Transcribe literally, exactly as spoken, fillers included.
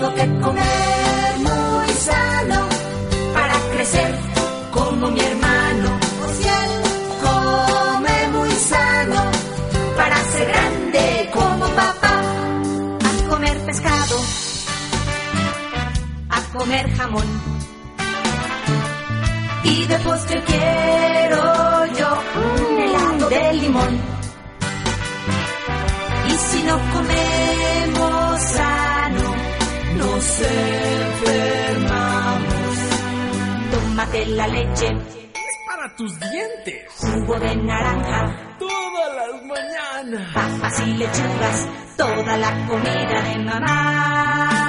Tengo que comer muy sano para crecer como mi hermano. Si él come muy sano para ser grande como papá. A comer pescado, a comer jamón. Y de postre quiero yo un helado de limón. Y si no comemos sano, nos enfermamos. Tómate la leche, es para tus dientes. Jugo de naranja, todas las mañanas. Papas y lechugas, toda la comida de mamá.